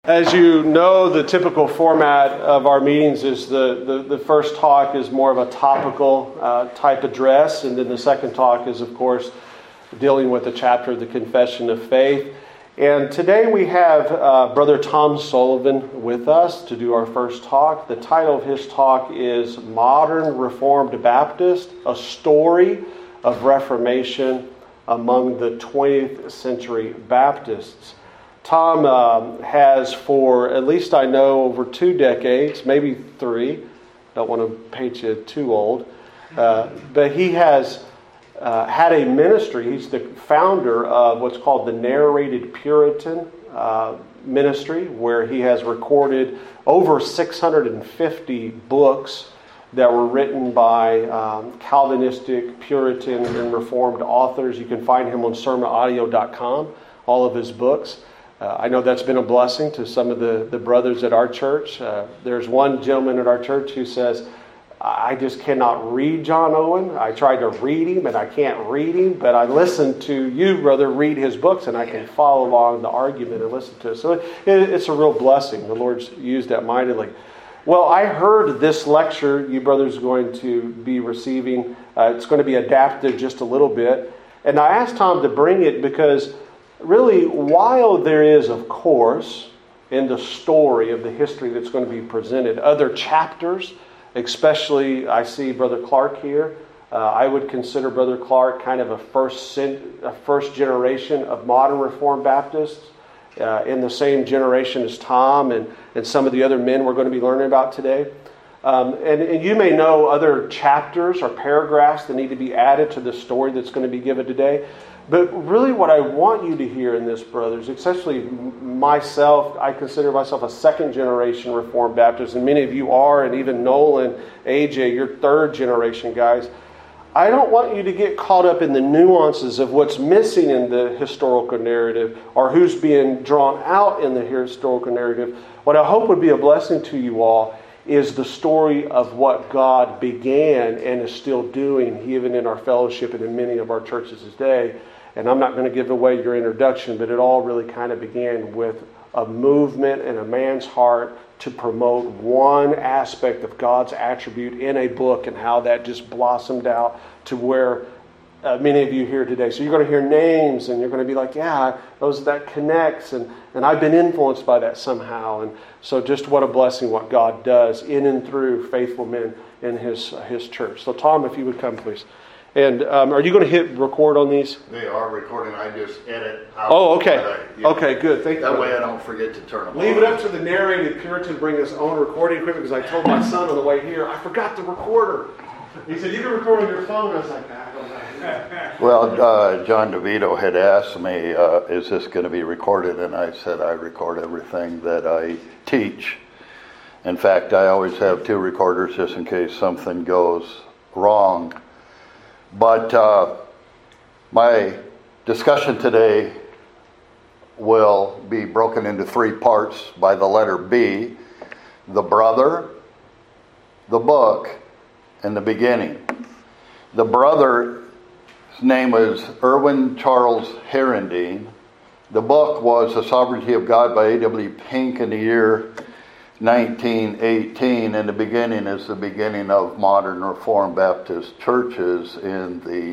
As you know, the typical format of our meetings is the first talk is more of a topical type address, and then the second talk is, of course, dealing with the chapter of the Confession of Faith. And today we have Brother Tom Sullivan with us to do our first talk. The title of his talk is Modern Reformed Baptist, a Story of Reformation Among the 20th Century Baptists. Tom has, for at least I know, over 2 decades, maybe 3. Don't want to paint you too old. But he has had a ministry. He's the founder of what's called the Narrated Puritan Ministry, where he has recorded over 650 books that were written by Calvinistic, Puritan, and Reformed authors. You can find him on sermonaudio.com, all of his books. I know that's been a blessing to some of the brothers at our church. There's one gentleman at our church who says, I just cannot read John Owen. I tried to read him and I can't read him, but I listen to you, brother, read his books and I can follow along the argument and listen to it. So it's a real blessing. The Lord's used that mightily. Well, I heard this lecture you brothers are going to be receiving. It's going to be adapted just a little bit. And I asked Tom to bring it because really, while there is, of course, in the story of the history that's going to be presented, other chapters, especially I see Brother Clark here. I would consider Brother Clark kind of a first generation of modern Reformed Baptists in the same generation as Tom and some of the other men we're going to be learning about today. And you may know other chapters or paragraphs that need to be added to the story that's going to be given today. But really what I want you to hear in this, brothers, especially myself, I consider myself a second generation Reformed Baptist, and many of you are, and even Nolan, AJ, you're third generation guys. I don't want you to get caught up in the nuances of what's missing in the historical narrative or who's being drawn out in the historical narrative. What I hope would be a blessing to you all is the story of what God began and is still doing, even in our fellowship and in many of our churches today. And I'm not going to give away your introduction, but it all really kind of began with a movement in a man's heart to promote one aspect of God's attribute in a book and how that just blossomed out to where many of you here today. So you're going to hear names and you're going to be like, yeah, that connects. And I've been influenced by that somehow. And so just what a blessing what God does in and through faithful men in His church. So Tom, if you would come, please. And are you going to hit record on these? They are recording. I just edit out. Oh, okay. Okay, good. Thank you. That way I don't forget to turn them on. Leave it up to the Narrated Puritan to bring his own recording equipment, because I told my son on the way here, I forgot the recorder. He said, you can record on your phone. I was like, I don't know. Well, John DeVito had asked me, is this going to be recorded? And I said, I record everything that I teach. In fact, I always have 2 recorders just in case something goes wrong. But my discussion today will be broken into 3 parts by the letter B: the brother, the book, and the beginning. The brother's name was Erwin Charles Herendeen. The book was The Sovereignty of God by A.W. Pink in the year 1918, and the beginning is the beginning of modern Reformed Baptist churches in the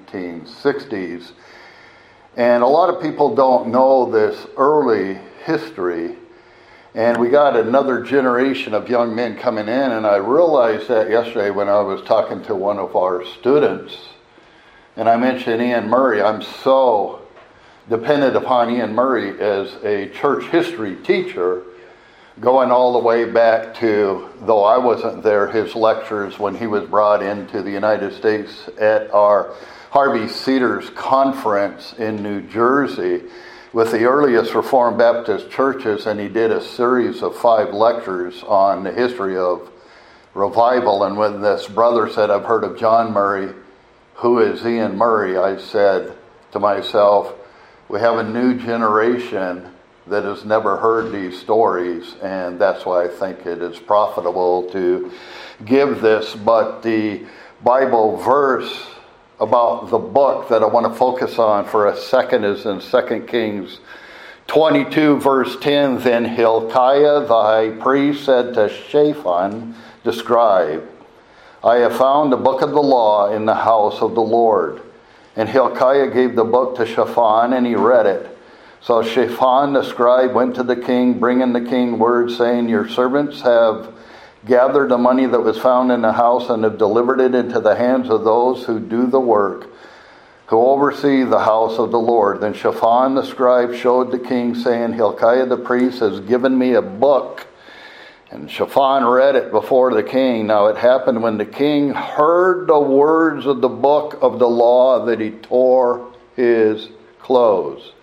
1960s. And a lot of people don't know this early history, and we got another generation of young men coming in, and I realized that yesterday when I was talking to one of our students, and I mentioned Ian Murray. I'm so dependent upon Ian Murray as a church history teacher, going all the way back to, though I wasn't there, his lectures when he was brought into the United States at our Harvey Cedars conference in New Jersey with the earliest Reformed Baptist churches, and he did a series of 5 lectures on the history of revival. And when this brother said, I've heard of John Murray, who is Ian Murray? I said to myself, we have a new generation that has never heard these stories, and that's why I think it is profitable to give this. But the Bible verse about the book that I want to focus on for a second is in 2 Kings 22 verse 10, then Hilkiah the high priest said to Shaphan the scribe, I have found the book of the law in the house of the Lord. And Hilkiah gave the book to Shaphan, and he read it. So Shaphan the scribe went to the king, bringing the king word, saying, your servants have gathered the money that was found in the house and have delivered it into the hands of those who do the work, who oversee the house of the Lord. Then Shaphan the scribe showed the king, saying, Hilkiah the priest has given me a book. And Shaphan read it before the king. Now it happened when the king heard the words of the book of the law that he tore his clothes.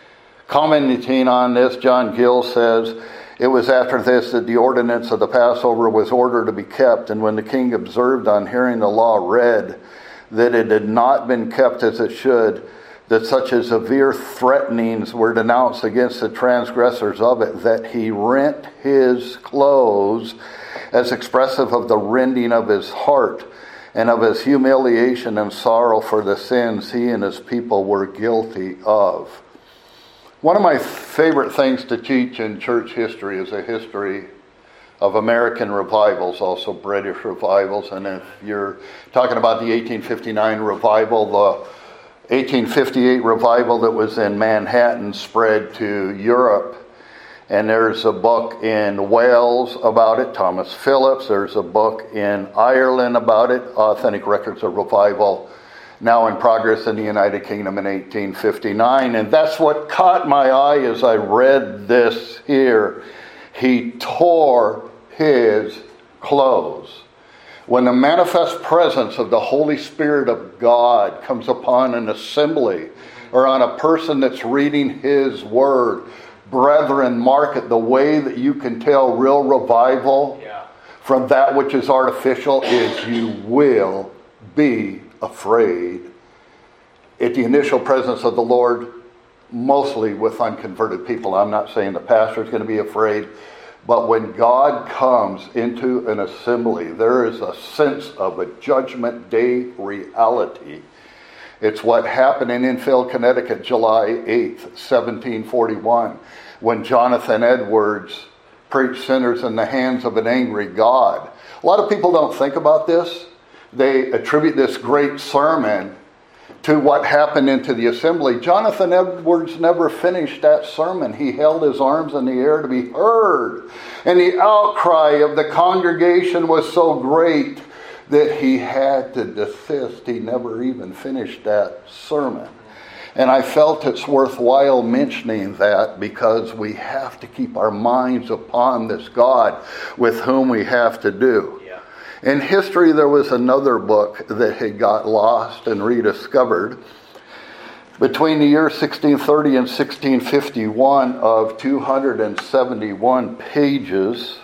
Commenting on this, John Gill says, it was after this that the ordinance of the Passover was ordered to be kept, and when the king observed on hearing the law read that it had not been kept as it should, that such as severe threatenings were denounced against the transgressors of it, that he rent his clothes as expressive of the rending of his heart and of his humiliation and sorrow for the sins he and his people were guilty of. One of my favorite things to teach in church history is a history of American revivals, also British revivals. And if you're talking about the 1859 revival, the 1858 revival that was in Manhattan spread to Europe. And there's a book in Wales about it, Thomas Phillips. There's a book in Ireland about it, Authentic Records of Revival, now in progress in the United Kingdom in 1859. And that's what caught my eye as I read this here. He tore his clothes. When the manifest presence of the Holy Spirit of God comes upon an assembly or on a person that's reading His Word, brethren, mark it. The way that you can tell real revival from that which is artificial is you will be afraid at the initial presence of the Lord, mostly with unconverted people. I'm not saying the pastor is going to be afraid, but when God comes into an assembly, there is a sense of a judgment day reality. It's what happened in Enfield, Connecticut, July 8th, 1741, when Jonathan Edwards preached sinners in the hands of an angry God. A lot of people don't think about this. They attribute this great sermon to what happened into the assembly. Jonathan Edwards never finished that sermon. He held his arms in the air to be heard. And the outcry of the congregation was so great that he had to desist. He never even finished that sermon. And I felt it's worthwhile mentioning that because we have to keep our minds upon this God with whom we have to do. In history, there was another book that had got lost and rediscovered between the year 1630 and 1651 of 271 pages.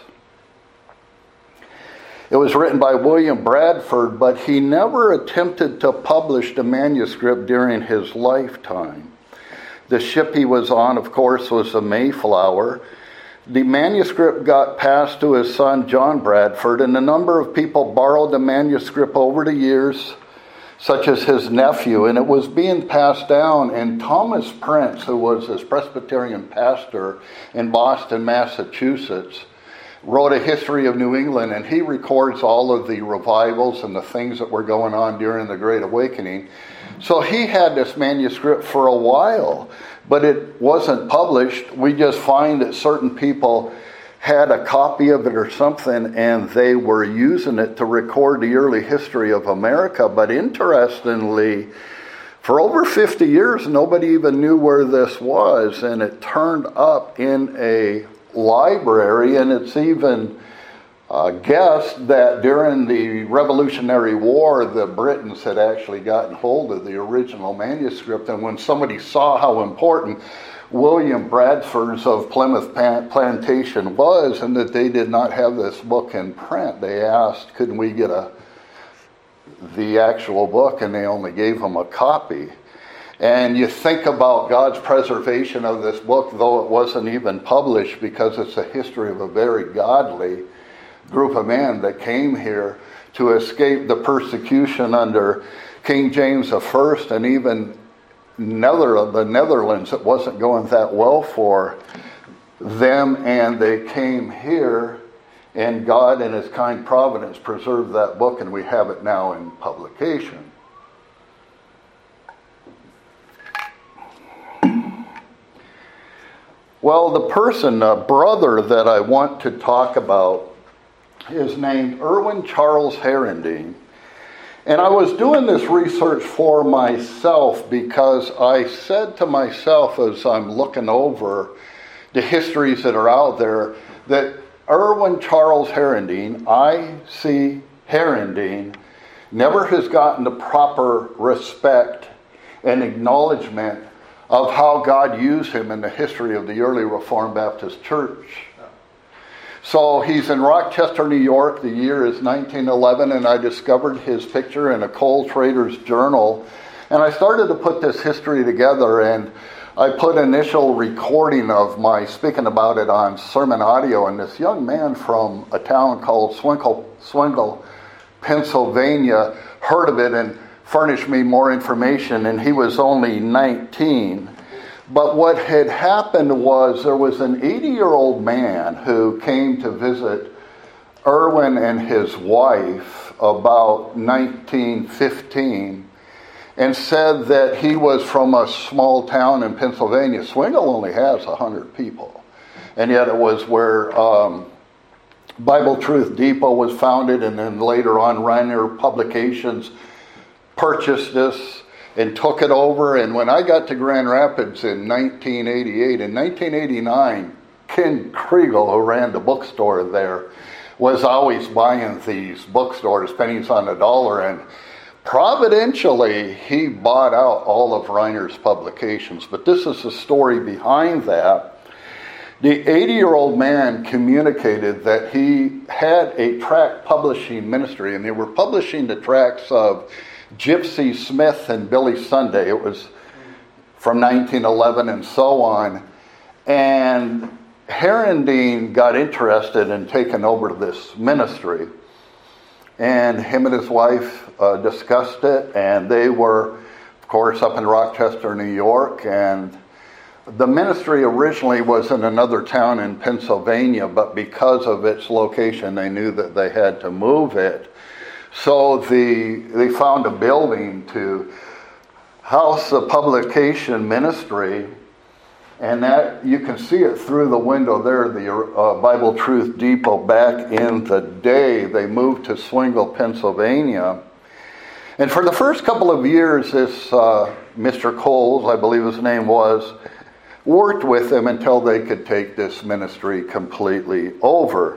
It was written by William Bradford, but he never attempted to publish the manuscript during his lifetime. The ship he was on, of course, was the Mayflower. The manuscript got passed to his son, John Bradford, and a number of people borrowed the manuscript over the years, such as his nephew, and it was being passed down. And Thomas Prince, who was his Presbyterian pastor in Boston, Massachusetts, wrote a history of New England, and he records all of the revivals and the things that were going on during the Great Awakening. So he had this manuscript for a while, but it wasn't published. We just find that certain people had a copy of it or something, and they were using it to record the early history of America. But interestingly, for over 50 years, nobody even knew where this was, and it turned up in a library, and it's even guessed that during the Revolutionary War, the Britons had actually gotten hold of the original manuscript, and when somebody saw how important William Bradford's of Plymouth Plantation was, and that they did not have this book in print, they asked, couldn't we get the actual book, and they only gave them a copy. And you think about God's preservation of this book, though it wasn't even published, because it's a history of a very godly group of men that came here to escape the persecution under King James I and even the Netherlands, it wasn't going that well for them, and they came here, and God in his kind providence preserved that book, and we have it now in publication. Well, the brother that I want to talk about is named Erwin Charles Herendeen. And I was doing this research for myself because I said to myself as I'm looking over the histories that are out there that Erwin Charles Herendeen, I.C. Herendeen, never has gotten the proper respect and acknowledgement of how God used him in the history of the early Reformed Baptist Church. So he's in Rochester, New York. The year is 1911, and I discovered his picture in a coal trader's journal. And I started to put this history together, and I put initial recording of my speaking about it on sermon audio, and this young man from a town called Swingle, Pennsylvania, heard of it and furnished me more information, and he was only 19. But what had happened was there was an 80-year-old man who came to visit Erwin and his wife about 1915 and said that he was from a small town in Pennsylvania. Swingle only has 100 people. And yet it was where Bible Truth Depot was founded, and then later on Reiner Publications purchased this and took it over. And when I got to Grand Rapids in 1988, in 1989, Ken Kriegel, who ran the bookstore there, was always buying these bookstores, pennies on the dollar, and providentially, he bought out all of Reiner's publications. But this is the story behind that. The 80-year-old man communicated that he had a tract publishing ministry, and they were publishing the tracts of Gypsy Smith and Billy Sunday. It was from 1911 and so on. And Herendeen got interested in taking over this ministry. And him and his wife discussed it, and they were, of course, up in Rochester, New York. And the ministry originally was in another town in Pennsylvania, but because of its location, they knew that they had to move it. So they found a building to house the publication ministry, and that you can see it through the window there, the Bible Truth Depot. Back in the day, they moved to Swingle, Pennsylvania. And for the first couple of years, this Mr. Coles, I believe his name was, worked with them until they could take this ministry completely over.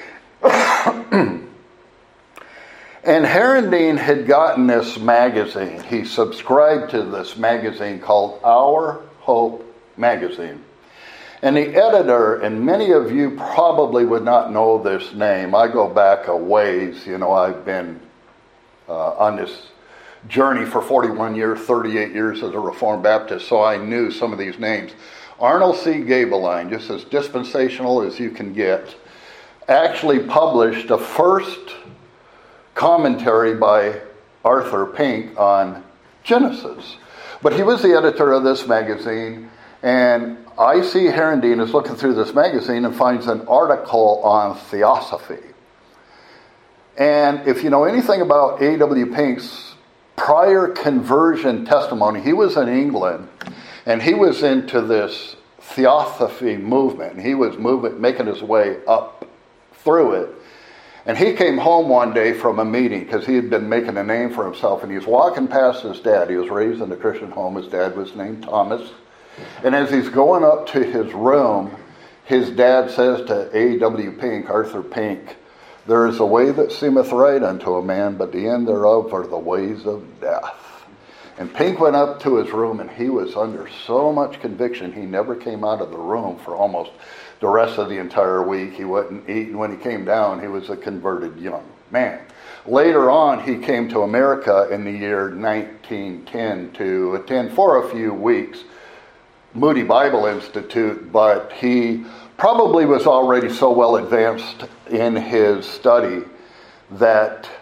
And Herendeen had gotten this magazine. He subscribed to this magazine called Our Hope Magazine. And the editor, and many of you probably would not know this name. I go back a ways. You know, I've been on this journey for 41 years, 38 years as a Reformed Baptist, so I knew some of these names. Arnold C. Gabeline, just as dispensational as you can get, actually published the first commentary by Arthur Pink on Genesis. But he was the editor of this magazine, and I.C. Herendeen is looking through this magazine and finds an article on theosophy. And if you know anything about A.W. Pink's prior conversion testimony, he was in England, and he was into this theosophy movement, and he was making his way up through it. And he came home one day from a meeting because he had been making a name for himself, and he was walking past his dad. He was raised in a Christian home. His dad was named Thomas. And as he's going up to his room, his dad says to A.W. Pink, Arthur Pink, "There is a way that seemeth right unto a man, but the end thereof are the ways of death." And Pink went up to his room, and he was under so much conviction, he never came out of the room for almost the rest of the entire week. He wouldn't eat, and when he came down, he was a converted young man. Later on, he came to America in the year 1910 to attend for a few weeks Moody Bible Institute, but he probably was already so well advanced in his study that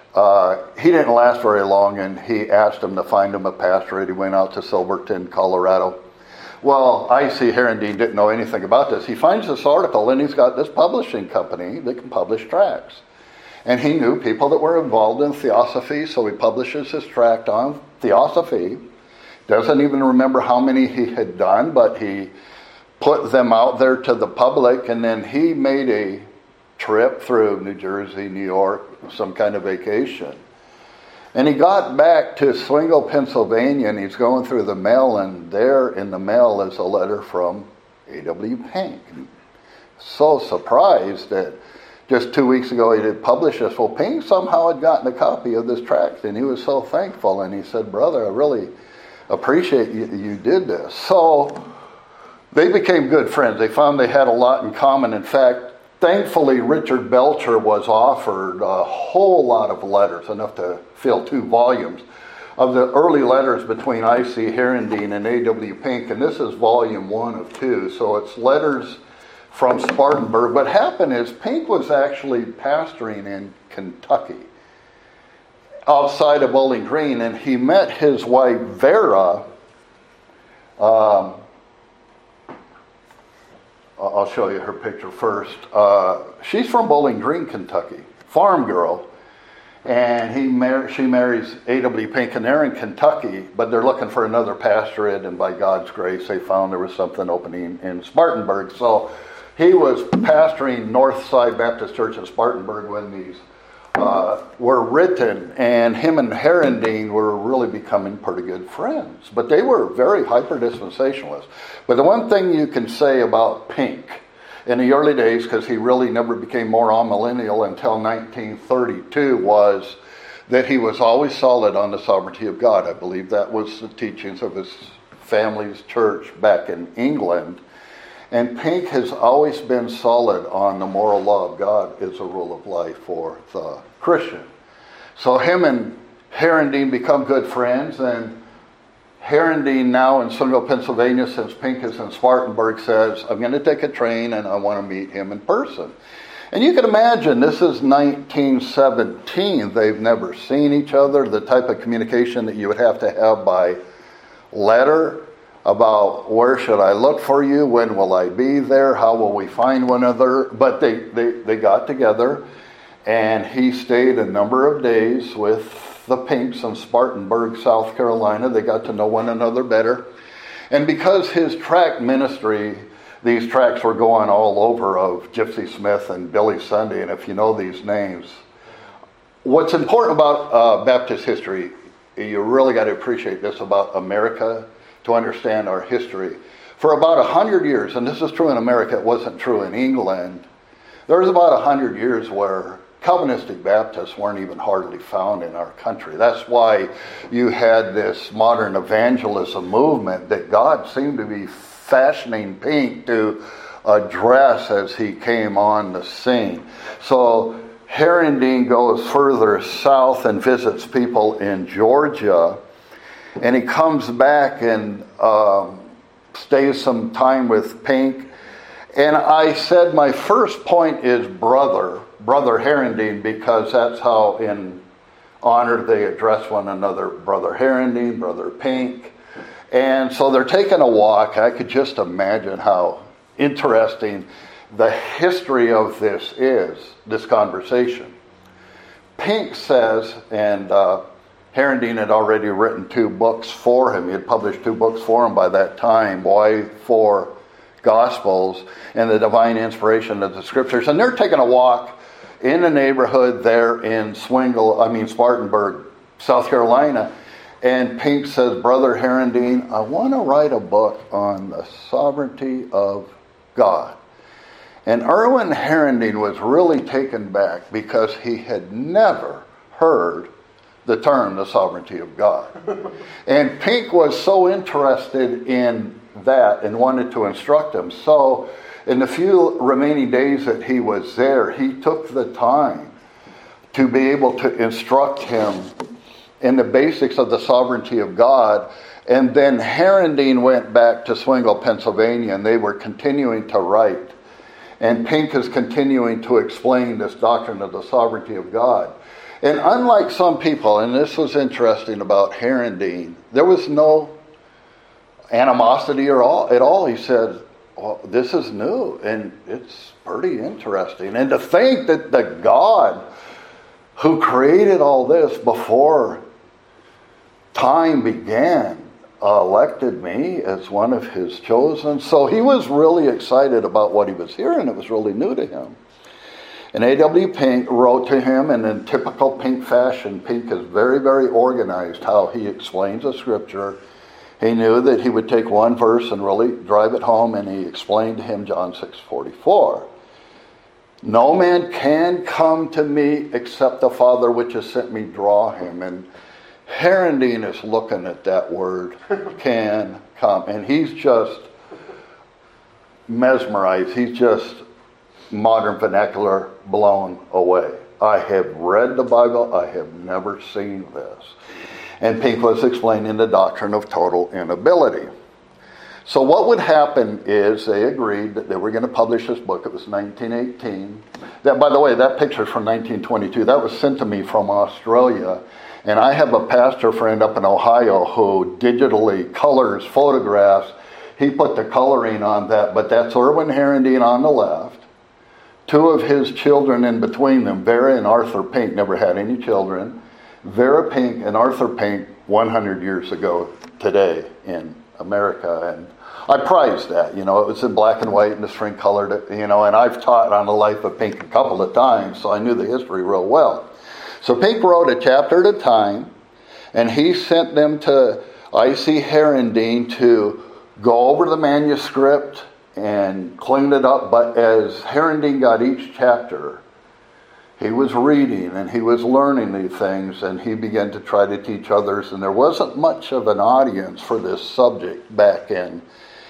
He didn't last very long, and he asked him to find him a pastorate. He went out to Silverton, Colorado. Well, I.C. Herendeen didn't know anything about this. He finds this article, and he's got this publishing company that can publish tracts. And he knew people that were involved in theosophy, so he publishes his tract on theosophy. Doesn't even remember how many he had done, but he put them out there to the public, and then he made a trip through New Jersey, New York, some kind of vacation. And he got back to Swingle, Pennsylvania, and he's going through the mail, and there in the mail is a letter from A.W. Pink. So surprised that just 2 weeks ago he did publish this. Well, Pink somehow had gotten a copy of this tract, and he was so thankful, and he said, "Brother, I really appreciate you did this." So they became good friends. They found they had a lot in common. In fact, thankfully, Richard Belcher was offered a whole lot of letters, enough to fill 2 volumes, of the early letters between I.C. Herendeen and A.W. Pink. And this is volume 1 of 2. So it's letters from Spartanburg. What happened is Pink was actually pastoring in Kentucky, outside of Bowling Green, and he met his wife, Vera. I'll show you her picture first. She's from Bowling Green, Kentucky, farm girl, and she marries A.W. Pink, and they're in Kentucky, but they're looking for another pastorate, and by God's grace, they found there was something opening in Spartanburg. So he was pastoring Northside Baptist Church in Spartanburg when these were written, and him and Herendeen were really becoming pretty good friends. But they were very hyper-dispensationalists. But the one thing you can say about Pink in the early days, because he really never became more amillennial until 1932, was that he was always solid on the sovereignty of God. I believe that was the teachings of his family's church back in England. And Pink has always been solid on the moral law of God as a rule of life for the Christian. So him and Herendeen become good friends, and Herendeen, now in Swingle, Pennsylvania, since Pink is in Spartanburg, says, "I'm going to take a train and I want to meet him in person." And you can imagine, this is 1917. They've never seen each other. The type of communication that you would have to have by letter about where should I look for you, when will I be there, how will we find one another. But they got together, and he stayed a number of days with the Pinks in Spartanburg, South Carolina. They got to know one another better. And because his tract ministry, these tracts were going all over of Gypsy Smith and Billy Sunday, and if you know these names, what's important about Baptist history, you really got to appreciate this about America to understand our history. For about 100 years, and this is true in America, it wasn't true in England, there was about 100 years where Calvinistic Baptists weren't even hardly found in our country. That's why you had this modern evangelism movement that God seemed to be fashioning Pink to address as he came on the scene. So Herendeen goes further south and visits people in Georgia, and he comes back and stays some time with Pink. And I said my first point is Brother Herendeen, because that's how in honor they address one another, Brother Herendeen, Brother Pink. And so they're taking a walk. I could just imagine how interesting the history of this is, this conversation. Pink says, and Herendeen had already written 2 books for him. He had published 2 books for him by that time, Why 4 Gospels and the Divine Inspiration of the Scriptures. And they're taking a walk in the neighborhood there in Spartanburg, South Carolina. And Pink says, "Brother Herendeen, I want to write a book on the sovereignty of God." And Erwin Herendeen was really taken back because he had never heard the term, the sovereignty of God. And Pink was so interested in that and wanted to instruct him. So in the few remaining days that he was there, he took the time to be able to instruct him in the basics of the sovereignty of God. And then Herendeen went back to Swingle, Pennsylvania, and they were continuing to write. And Pink is continuing to explain this doctrine of the sovereignty of God. And unlike some people, and this was interesting about Herendeen, there was no animosity at all. He said, well, this is new, and it's pretty interesting. And to think that the God who created all this before time began elected me as one of his chosen. So he was really excited about what he was hearing. It was really new to him. And A.W. Pink wrote to him, and in typical Pink fashion, Pink is very, very organized how he explains a scripture. He knew that he would take one verse and really drive it home, and he explained to him John 6:44. No man can come to me except the Father which has sent me draw him. And Herendeen is looking at that word, can come, and he's just mesmerized. He's just, modern vernacular, blown away. I have read the Bible. I have never seen this. And Pink was explaining the doctrine of total inability. So what would happen is they agreed that they were going to publish this book. It was 1918. That, by the way, that picture is from 1922. That was sent to me from Australia. And I have a pastor friend up in Ohio who digitally colors photographs. He put the coloring on that, but that's Erwin Herendeen on the left. Two of his children in between them, Vera and Arthur Pink, never had any children. Vera Pink and Arthur Pink 100 years ago today in America. And I prize that, it was in black and white and the string colored it, and I've taught on the life of Pink a couple of times, so I knew the history real well. So Pink wrote a chapter at a time, and he sent them to I.C. Herendeen to go over the manuscript and clean it up. But as Herendeen got each chapter, he was reading and he was learning these things, and he began to try to teach others. And there wasn't much of an audience for this subject back in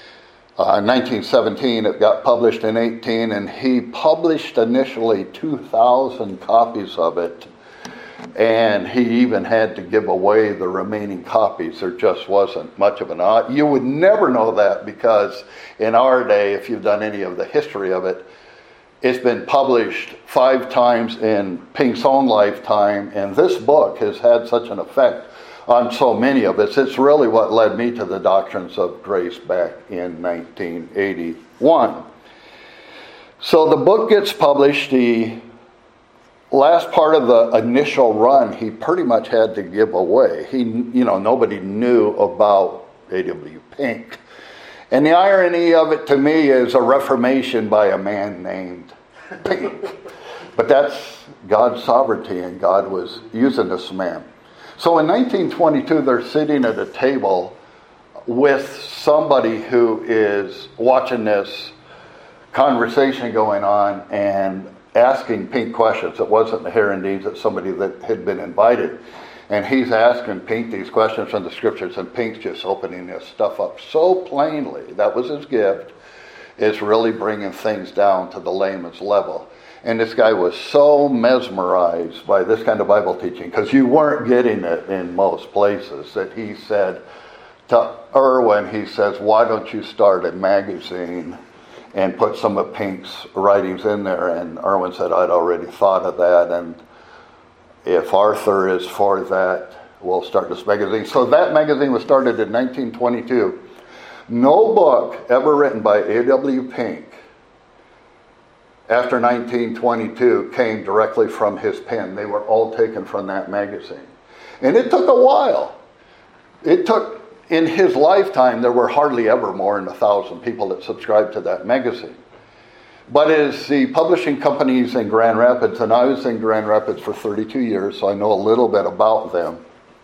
1917. It got published in 18, and he published initially 2,000 copies of it. And he even had to give away the remaining copies. There just wasn't much of an audience. You would never know that, because in our day, if you've done any of the history of it, it's been published 5 times in Pink's own lifetime, and this book has had such an effect on so many of us. It's really what led me to the doctrines of grace back in 1981. So the book gets published. The last part of the initial run, he pretty much had to give away. Nobody knew about A.W. Pink. And the irony of it to me is a reformation by a man named Pink. But that's God's sovereignty, and God was using this man. So in 1922, they're sitting at a table with somebody who is watching this conversation going on and asking Pink questions. It wasn't the Herendeens, it's somebody that had been invited. And he's asking Pink these questions from the scriptures, and Pink's just opening this stuff up so plainly. That was his gift, is really bringing things down to the layman's level. And this guy was so mesmerized by this kind of Bible teaching, because you weren't getting it in most places, that he said to Erwin, he says, why don't you start a magazine and put some of Pink's writings in there? And Erwin said, I'd already thought of that, and if Arthur is for that, we'll start this magazine. So that magazine was started in 1922. No book ever written by A.W. Pink after 1922 came directly from his pen. They were all taken from that magazine. And it took a while. In his lifetime, there were hardly ever more than 1,000 people that subscribed to that magazine. But as the publishing companies in Grand Rapids, and I was in Grand Rapids for 32 years, so I know a little bit about them.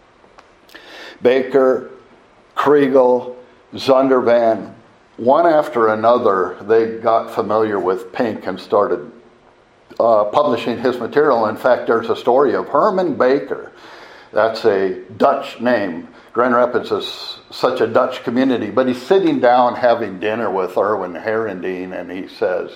Baker, Kriegel, Zondervan, one after another, they got familiar with Pink and started publishing his material. In fact, there's a story of Herman Baker. That's a Dutch name. Grand Rapids is such a Dutch community, but he's sitting down having dinner with Erwin Herendeen, and he says,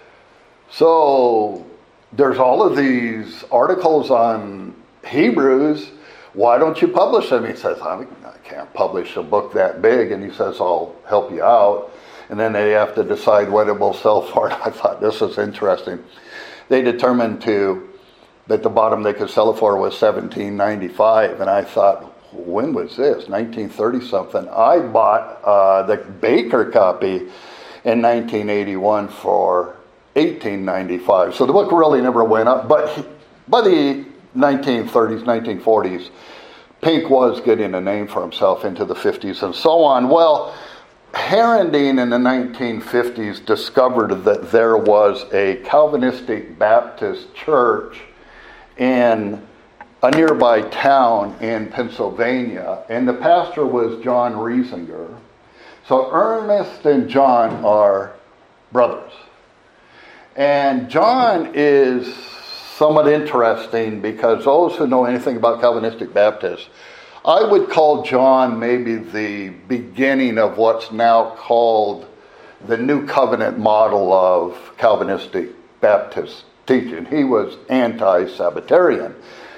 so there's all of these articles on Hebrews. Why don't you publish them? He says, I can't publish a book that big. And he says, I'll help you out. And then they have to decide what it will sell for. I thought this was interesting. They determined to At the bottom they could sell it for was $17.95, and I thought, when was this? 1930 something. I bought the Baker copy in 1981 for $18.95. So the book really never went up. But by the 1930s, 1940s, Pink was getting a name for himself into the 50s and so on. Well, Herendeen in the 1950s discovered that there was a Calvinistic Baptist church in a nearby town in Pennsylvania, and the pastor was John Riesinger. So Ernest and John are brothers. And John is somewhat interesting because those who know anything about Calvinistic Baptists, I would call John maybe the beginning of what's now called the New Covenant model of Calvinistic Baptist teaching. He was anti-Sabbatarian.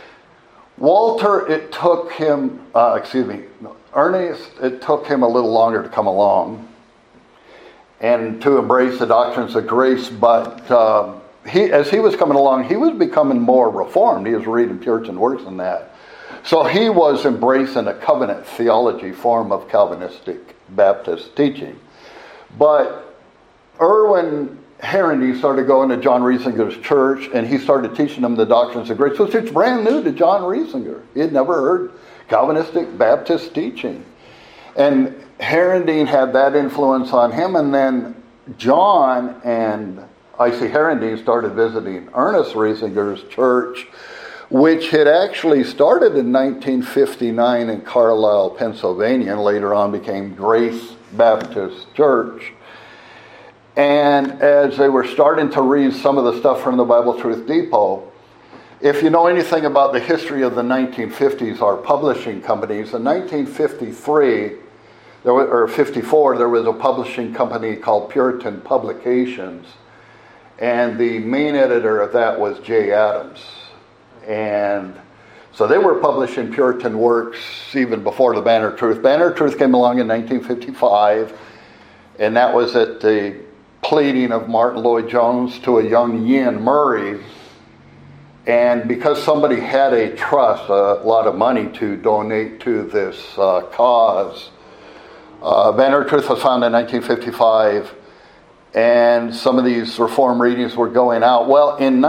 Ernest, it took him a little longer to come along and to embrace the doctrines of grace, but as he was coming along, he was becoming more reformed. He was reading Puritan works and that. So he was embracing a covenant theology form of Calvinistic Baptist teaching. But Erwin Herendeen started going to John Riesinger's church, and he started teaching them the doctrines of grace, which is brand new to John Riesinger. He had never heard Calvinistic Baptist teaching. And Herendeen had that influence on him, and then John and I.C. Herendeen started visiting Ernest Riesinger's church, which had actually started in 1959 in Carlisle, Pennsylvania, and later on became Grace Baptist Church. And as they were starting to read some of the stuff from the Bible Truth Depot, if you know anything about the history of the 1950s, our publishing companies, in 1953, or 54, there was a publishing company called Puritan Publications, and the main editor of that was Jay Adams. And so they were publishing Puritan works even before the Banner of Truth. Banner of Truth came along in 1955, and that was at the pleading of Martin Lloyd-Jones to a young Ian Murray. And because somebody had a trust, a lot of money to donate to this cause, Banner of Truth was founded in 1955, and some of these reform readings were going out. Well, in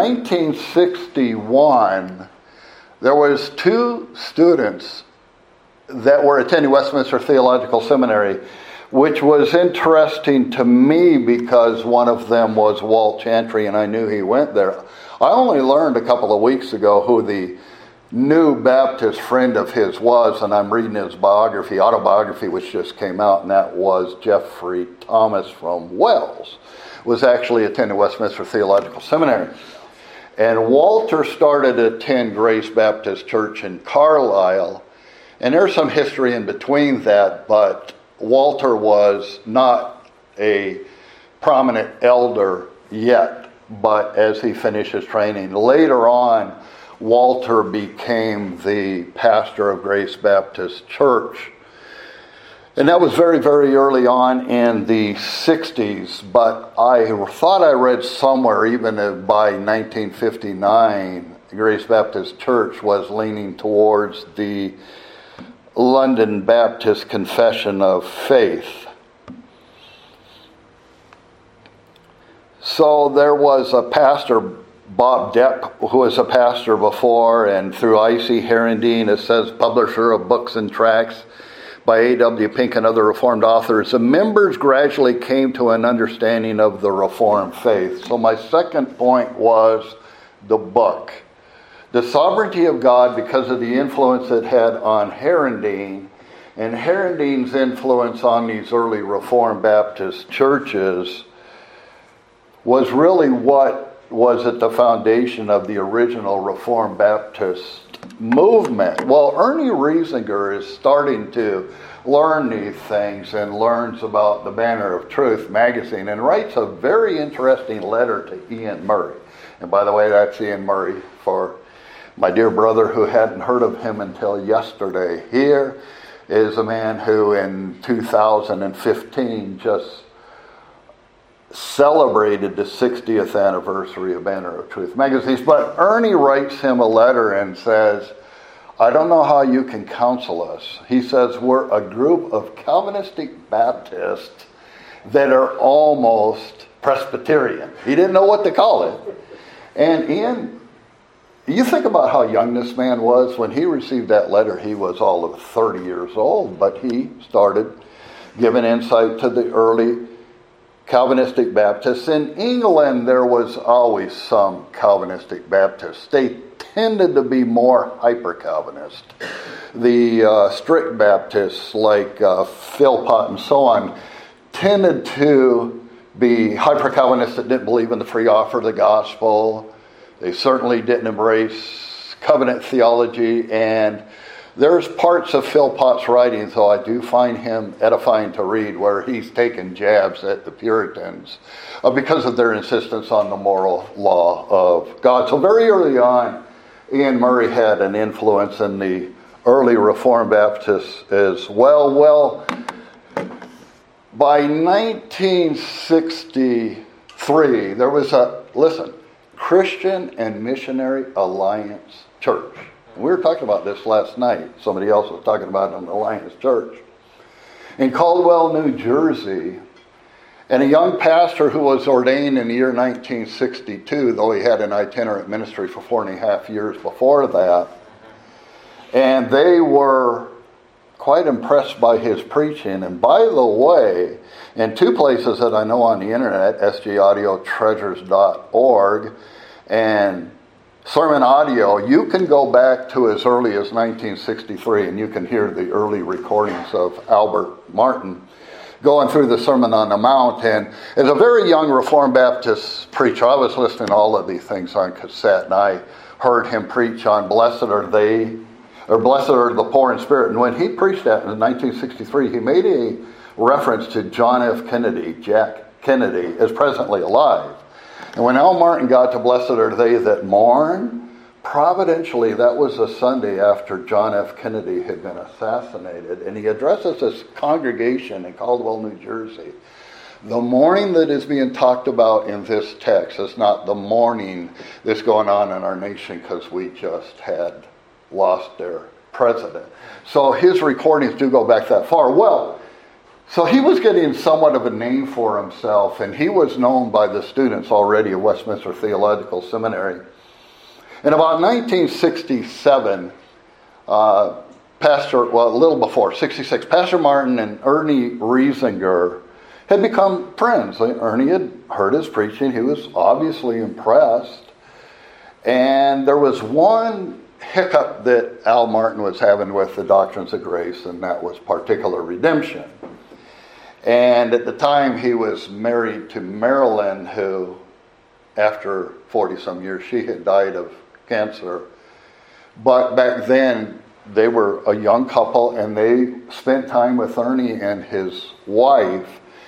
1961, there was 2 students that were attending Westminster Theological Seminary, which was interesting to me because one of them was Walt Chantry, and I knew he went there. I only learned a couple of weeks ago who the new Baptist friend of his was, and I'm reading his autobiography, which just came out, and that was Jeffrey Thomas from Wells, was actually attending Westminster Theological Seminary. And Walter started to attend Grace Baptist Church in Carlisle, and there's some history in between that, but Walter was not a prominent elder yet, but as he finished his training, later on, Walter became the pastor of Grace Baptist Church. And that was very, very early on in the 60s, but I thought I read somewhere, even by 1959, Grace Baptist Church was leaning towards the London Baptist Confession of Faith. So there was a pastor, Bob Depp, who was a pastor before, and through I.C. Herendeen, it says publisher of books and tracts by A.W. Pink and other Reformed authors, the members gradually came to an understanding of the Reformed faith. So my second point was the book. The sovereignty of God, because of the influence it had on Herendeen, and Herendeen's influence on these early Reformed Baptist churches, was really what was at the foundation of the original Reformed Baptist movement. Well, Ernie Riesinger is starting to learn these things and learns about the Banner of Truth magazine and writes a very interesting letter to Ian Murray. And by the way, that's Ian Murray for my dear brother who hadn't heard of him until yesterday. Here is a man who in 2015 just celebrated the 60th anniversary of Banner of Truth magazines. But Ernie writes him a letter and says, I don't know how you can counsel us. He says, we're a group of Calvinistic Baptists that are almost Presbyterian. He didn't know what to call it. And Ian, you think about how young this man was. When he received that letter, he was all of 30 years old, but he started giving insight to the early Calvinistic Baptists. In England, there was always some Calvinistic Baptists. They tended to be more hyper-Calvinist. The strict Baptists, like Philpott and so on, tended to be hyper-Calvinists that didn't believe in the free offer of the gospel. They certainly didn't embrace covenant theology, and there's parts of Philpott's writings, though I do find him edifying to read, where he's taken jabs at the Puritans because of their insistence on the moral law of God. So very early on, Ian Murray had an influence in the early Reformed Baptists as well. Well, by 1963, there was Christian and Missionary Alliance Church. We were talking about this last night. Somebody else was talking about an Alliance Church in Caldwell, New Jersey. And a young pastor who was ordained in the year 1962, though he had an itinerant ministry for 4.5 years before that. And they were quite impressed by his preaching. And by the way, in two places that I know on the internet, sgaudioTreasures.org and Sermon Audio, you can go back to as early as 1963 and you can hear the early recordings of Albert Martin going through the Sermon on the Mount. And as a very young Reformed Baptist preacher, I was listening to all of these things on cassette, and I heard him preach on blessed are they, or blessed are the poor in spirit. And when he preached that in 1963, he made a reference to John F. Kennedy, Jack Kennedy, as presently alive. And when Al Martin got to blessed are they that mourn, providentially, that was a Sunday after John F. Kennedy had been assassinated. And he addresses this congregation in Caldwell, New Jersey. The mourning that is being talked about in this text is not the mourning that's going on in our nation because we just had lost their president. So his recordings do go back that far. Well, so he was getting somewhat of a name for himself, and he was known by the students already at Westminster Theological Seminary. In about 1967, a little before, 66, Pastor Martin and Ernie Riesinger had become friends. Ernie had heard his preaching. He was obviously impressed. And there was one hiccup that Al Martin was having with the doctrines of grace, and that was particular redemption. And at the time, he was married to Marilyn, who, after 40-some years, she had died of cancer. But back then, they were a young couple, and they spent time with Ernie and his wife.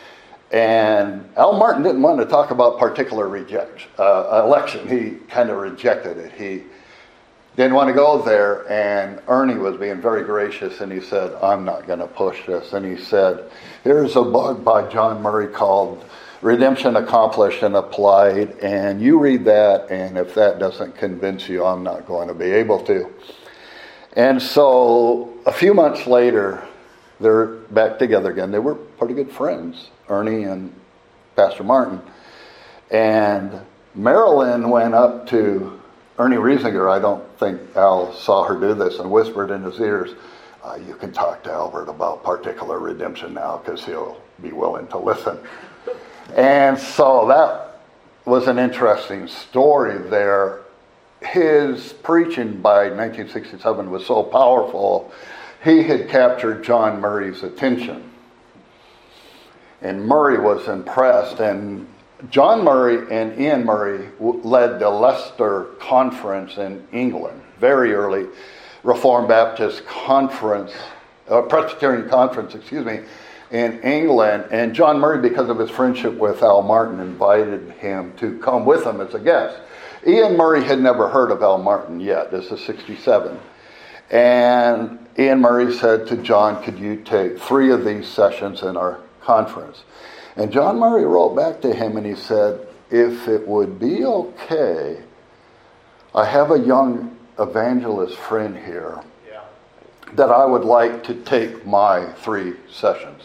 And Al Martin didn't want to talk about particular election. He kind of rejected it. He didn't want to go there, and Ernie was being very gracious, and he said, I'm not going to push this. And he said, here's a book by John Murray called Redemption Accomplished and Applied, and you read that, and if that doesn't convince you, I'm not going to be able to. And so a few months later, they're back together again. They were pretty good friends, Ernie and Pastor Martin. And Marilyn went up to Ernie Riesinger. I don't think Al saw her do this, and whispered in his ears, you can talk to Albert about particular redemption now because he'll be willing to listen. And so that was an interesting story there. His preaching by 1967 was so powerful, he had captured John Murray's attention. And Murray was impressed, and John Murray and Ian Murray led the Leicester Conference in England, very early Reformed Baptist conference, Presbyterian conference, in England. And John Murray, because of his friendship with Al Martin, invited him to come with him as a guest. Ian Murray had never heard of Al Martin yet. This is 67. And Ian Murray said to John, could you take 3 of these sessions in our conference? And John Murray wrote back to him and he said, if it would be okay, I have a young evangelist friend here that I would like to take my 3 sessions.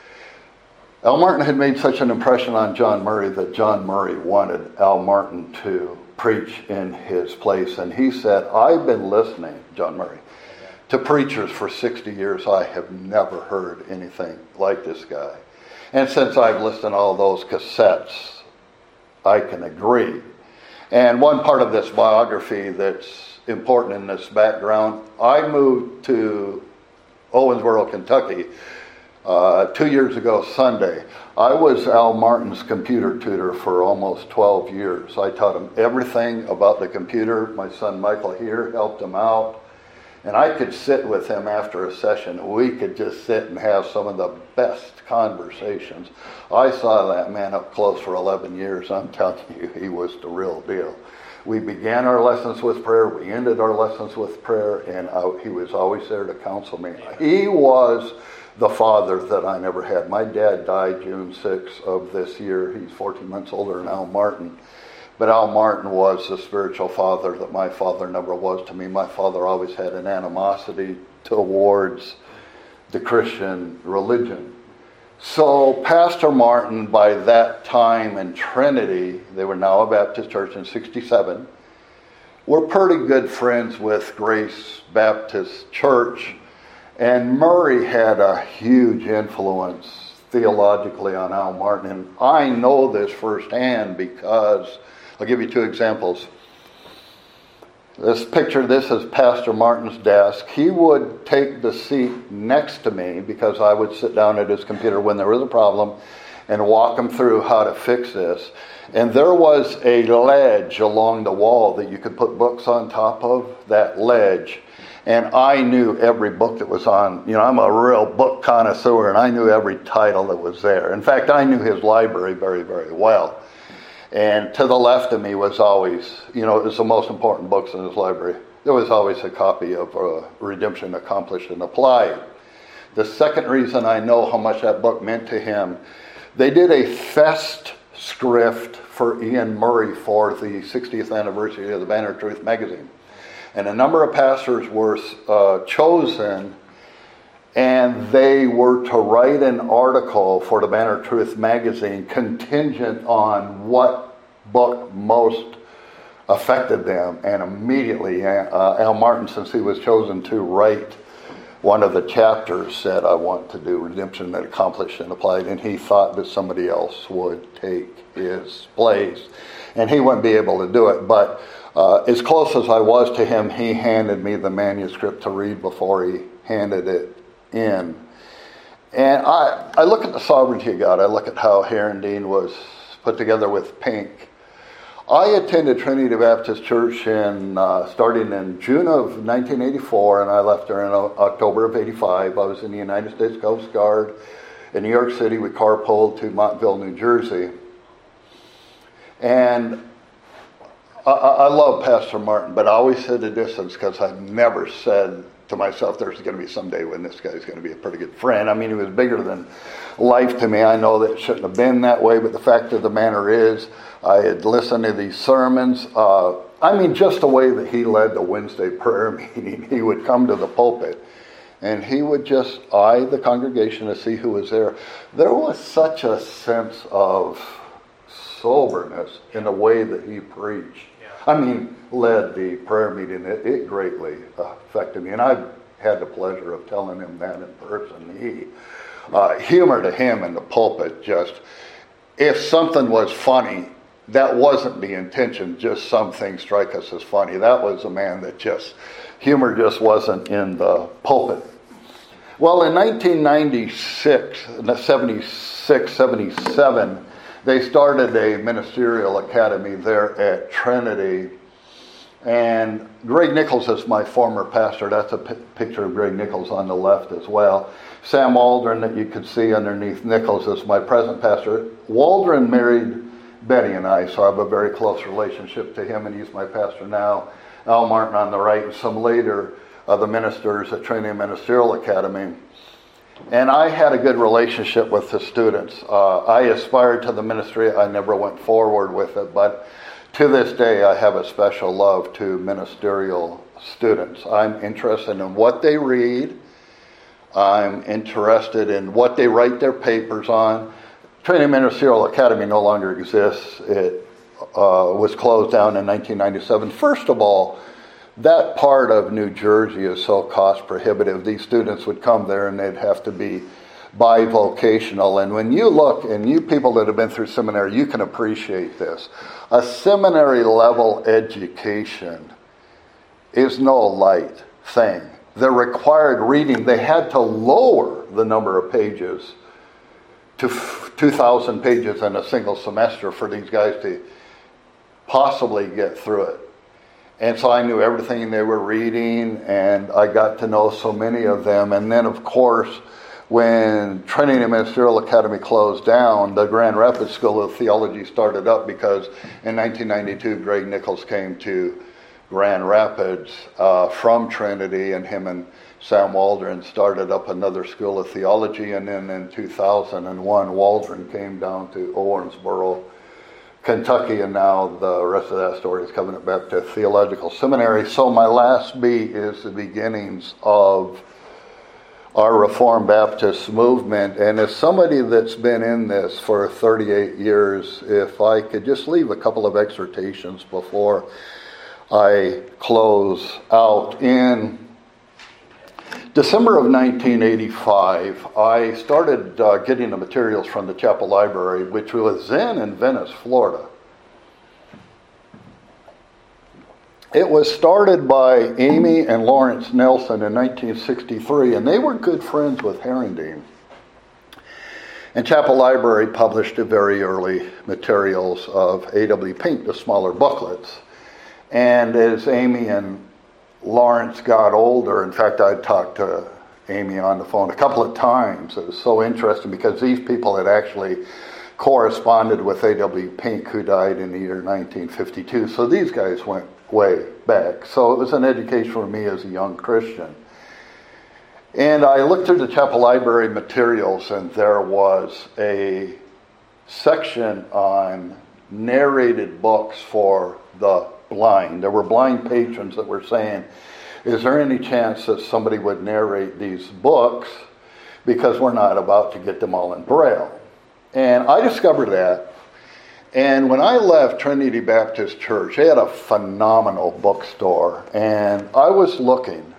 Al Martin had made such an impression on John Murray that John Murray wanted Al Martin to preach in his place. And he said, I've been listening, John Murray, to preachers for 60 years. I have never heard anything like this guy. And since I've listened to all those cassettes, I can agree. And one part of this biography that's important in this background, I moved to Owensboro, Kentucky 2 years ago Sunday. I was Al Martin's computer tutor for almost 12 years. I taught him everything about the computer. My son Michael here helped him out. And I could sit with him after a session. We could just sit and have some of the best conversations. I saw that man up close for 11 years. I'm telling you, he was the real deal. We began our lessons with prayer. We ended our lessons with prayer. And he was always there to counsel me. He was the father that I never had. My dad died June 6th of this year. He's 14 months older than Al Martin. But Al Martin was the spiritual father that my father never was to me. My father always had an animosity towards the Christian religion. So Pastor Martin, by that time in Trinity, they were now a Baptist church in 67, were pretty good friends with Grace Baptist Church. And Murray had a huge influence theologically on Al Martin. And I know this firsthand because I'll give you 2 examples. This is Pastor Martin's desk. He would take the seat next to me because I would sit down at his computer when there was a problem and walk him through how to fix this. And there was a ledge along the wall that you could put books on top of, that ledge. And I knew every book that was on. I'm a real book connoisseur, and I knew every title that was there. In fact, I knew his library very, very well. And to the left of me was always, it was the most important books in his library. There was always a copy of Redemption Accomplished and Applied. The second reason I know how much that book meant to him, they did a fest script for Ian Murray for the 60th anniversary of the Banner of Truth magazine. And a number of pastors were chosen, and they were to write an article for the Banner of Truth magazine contingent on what book most affected them. And immediately, Al Martin, since he was chosen to write one of the chapters, said, I want to do Redemption that Accomplished and Applied. And he thought that somebody else would take his place. And he wouldn't be able to do it. But as close as I was to him, he handed me the manuscript to read before he handed it in. And I look at the sovereignty of God. I look at how Herendeen was put together with Pink. I attended Trinity Baptist Church starting in June of 1984, and I left there in October of 85. I was in the United States Coast Guard in New York City. We carpooled to Montville, New Jersey. And I love Pastor Martin, but I always at a distance because I never said to myself, there's going to be someday when this guy's going to be a pretty good friend. I mean, he was bigger than life to me. I know that it shouldn't have been that way, but the fact of the matter is, I had listened to these sermons. Just the way that he led the Wednesday prayer meeting. He would come to the pulpit, and he would just eye the congregation to see who was there. There was such a sense of soberness in the way that he preached. Led the prayer meeting. It greatly affected me. And I've had the pleasure of telling him that in person. Humor to him in the pulpit, just, if something was funny, that wasn't the intention, just some things strike us as funny. That was a man that humor just wasn't in the pulpit. Well, in 1996, 76, 77, they started a ministerial academy there at Trinity. And Greg Nichols is my former pastor. That's a picture of Greg Nichols on the left as well. Sam Waldron, that you can see underneath Nichols, is my present pastor. Waldron married Betty and I, so I have a very close relationship to him, and he's my pastor now. Al Martin on the right, and some later the ministers at Trinity Ministerial Academy. And I had a good relationship with the students. I aspired to the ministry. I never went forward with it, but to this day, I have a special love to ministerial students. I'm interested in what they read. I'm interested in what they write their papers on. Training Ministerial Academy no longer exists. It was closed down in 1997. First of all, that part of New Jersey is so cost prohibitive. These students would come there and they'd have to be bivocational. And when you look, and you people that have been through seminary, you can appreciate this. A seminary level education is no light thing. The required reading, they had to lower the number of pages to 2,000 pages in a single semester for these guys to possibly get through it. And so I knew everything they were reading, and I got to know so many of them. And then, of course, when Training and Ministerial Academy closed down, the Grand Rapids School of Theology started up because in 1992, Greg Nichols came to Grand Rapids from Trinity, and him and Sam Waldron started up another school of theology. And then in 2001, Waldron came down to Owensboro, Kentucky, and now the rest of that story is Covenant Baptist Theological Seminary. So my last B is the beginnings of our Reformed Baptist movement. And as somebody that's been in this for 38 years, if I could just leave a couple of exhortations before I close out. In December of 1985, I started getting the materials from the Chapel Library, which was then in Venice, Florida. It was started by Amy and Lawrence Nelson in 1963, and they were good friends with Herendeen. And Chapel Library published the very early materials of A.W. Pink, the smaller booklets. And as Amy and Lawrence got older, in fact, I talked to Amy on the phone a couple of times. It was so interesting because these people had actually corresponded with A.W. Pink, who died in the year 1952. So these guys went way back. So it was an education for me as a young Christian. And I looked through the Chapel Library materials, and there was a section on narrated books for the blind. There were blind patrons that were saying, is there any chance that somebody would narrate these books, because we're not about to get them all in Braille? And I discovered that. And when I left Trinity Baptist Church, they had a phenomenal bookstore. And I was looking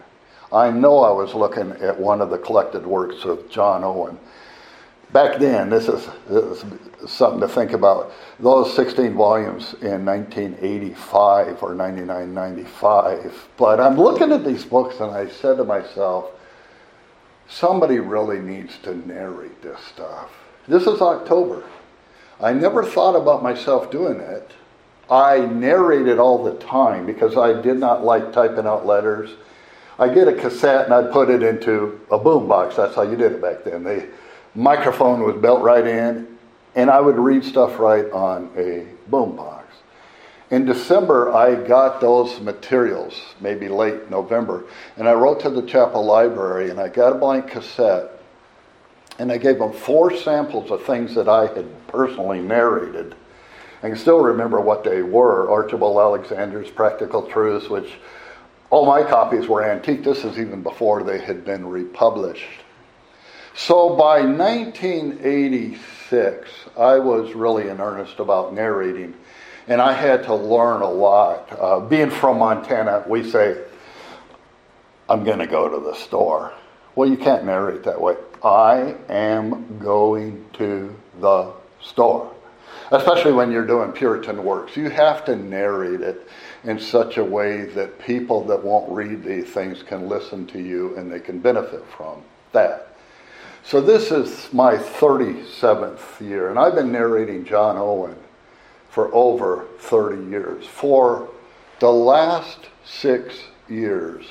at one of the collected works of John Owen. Back then, this is something to think about. Those 16 volumes in 1985 or 95. But I'm looking at these books and I said to myself, somebody really needs to narrate this stuff. This is October. I never thought about myself doing it. I narrated all the time because I did not like typing out letters. I'd get a cassette and I'd put it into a boombox. That's how you did it back then. The microphone was built right in, and I would read stuff right on a boombox. In December, I got those materials, maybe late November, and I wrote to the Chapel Library, and I got a blank cassette, and I gave them 4 samples of things that I had personally narrated. I can still remember what they were. Archibald Alexander's Practical Truths, which all my copies were antique. This is even before they had been republished. So by 1986, I was really in earnest about narrating, and I had to learn a lot. Being from Montana, we say, I'm going to go to the store. Well, you can't narrate that way. I am going to the store. Especially when you're doing Puritan works. You have to narrate it in such a way that people that won't read these things can listen to you and they can benefit from that. So this is my 37th year, and I've been narrating John Owen for over 30 years. For the last 6 years,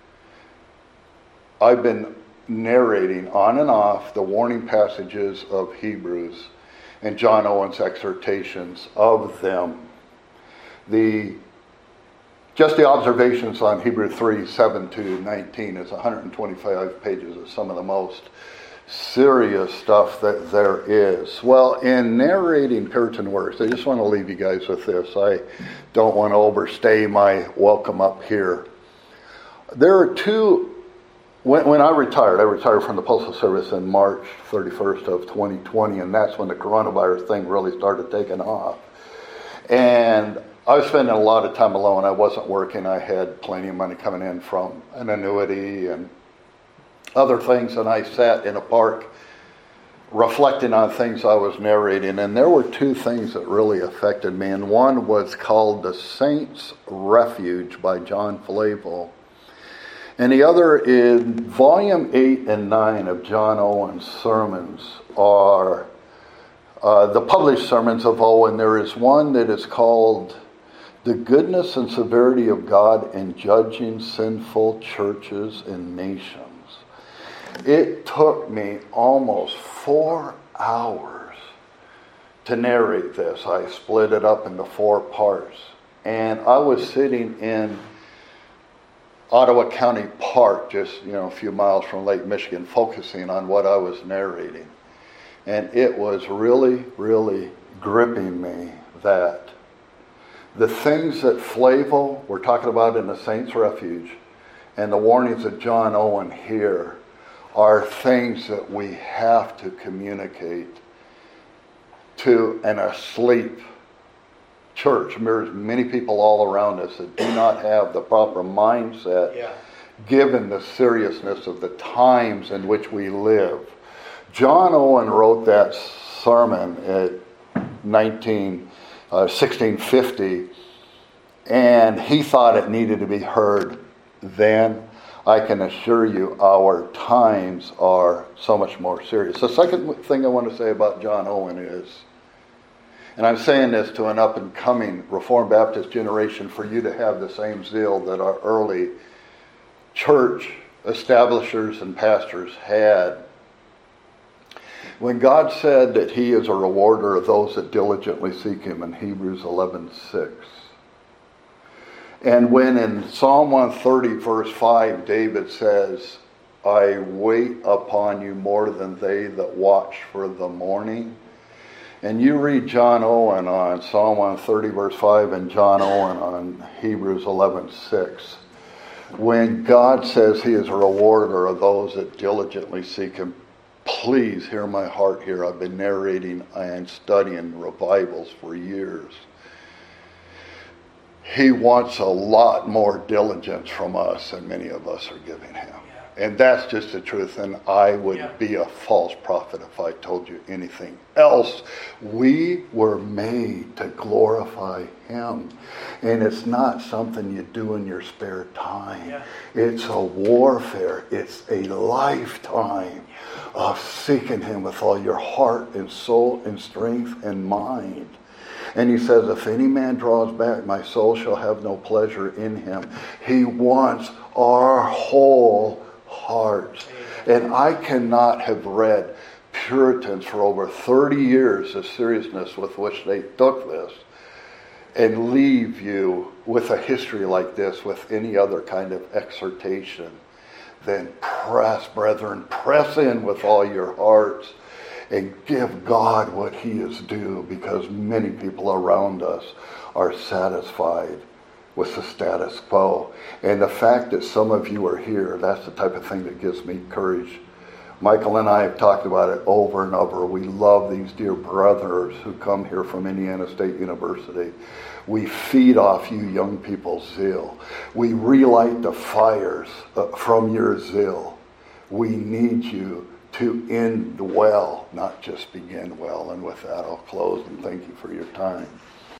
I've been narrating on and off the warning passages of Hebrews and John Owen's exhortations of them. Just the observations on Hebrew 3:7-19 is 125 pages of some of the most serious stuff that there is. Well, in narrating Puritan works, I just want to leave you guys with this. I don't want to overstay my welcome up here. There are two, when I retired from the Postal Service in March 31st of 2020, and that's when the coronavirus thing really started taking off. And I was spending a lot of time alone. I wasn't working. I had plenty of money coming in from an annuity and other things, and I sat in a park reflecting on things I was narrating, and there were two things that really affected me, and one was called The Saints' Refuge by John Flavel, and the other is volume 8 and 9 of John Owen's sermons are the published sermons of Owen. There is one that is called The Goodness and Severity of God in Judging Sinful Churches and Nations. It took me almost 4 hours to narrate this. I split it up into 4 parts. And I was sitting in Ottawa County Park, just a few miles from Lake Michigan, focusing on what I was narrating. And it was really, really gripping me that the things that Flavel, we're talking about in the Saints' Refuge, and the warnings of John Owen here, are things that we have to communicate to an asleep church. There's many people all around us that do not have the proper mindset given the seriousness of the times in which we live. John Owen wrote that sermon at 1650, and he thought it needed to be heard then. I can assure you our times are so much more serious. The second thing I want to say about John Owen is, and I'm saying this to an up-and-coming Reformed Baptist generation for you to have the same zeal that our early church establishers and pastors had. When God said that He is a rewarder of those that diligently seek Him in Hebrews 11:6, and when in Psalm 130 verse 5 David says, I wait upon you more than they that watch for the morning, and you read John Owen on Psalm 130 verse 5 and John Owen on Hebrews 11:6, when God says He is a rewarder of those that diligently seek Him, please hear my heart here. I've been narrating and studying revivals for years. He wants a lot more diligence from us than many of us are giving Him. And that's just the truth. And I would be a false prophet if I told you anything else. We were made to glorify Him. And it's not something you do in your spare time. It's a warfare. It's a lifetime of seeking Him with all your heart and soul and strength and mind. And He says, if any man draws back, my soul shall have no pleasure in him. He wants our whole hearts. And I cannot have read Puritans for over 30 years, the seriousness with which they took this, and leave you with a history like this with any other kind of exhortation. Then press, brethren, press in with all your hearts and give God what He is due, because many people around us are satisfied with the status quo. And the fact that some of you are here, that's the type of thing that gives me courage. Michael and I have talked about it over and over. We love these dear brothers who come here from Indiana State University. We feed off you young people's zeal. We relight the fires from your zeal. We need you to end well, not just begin well. And with that, I'll close and thank you for your time.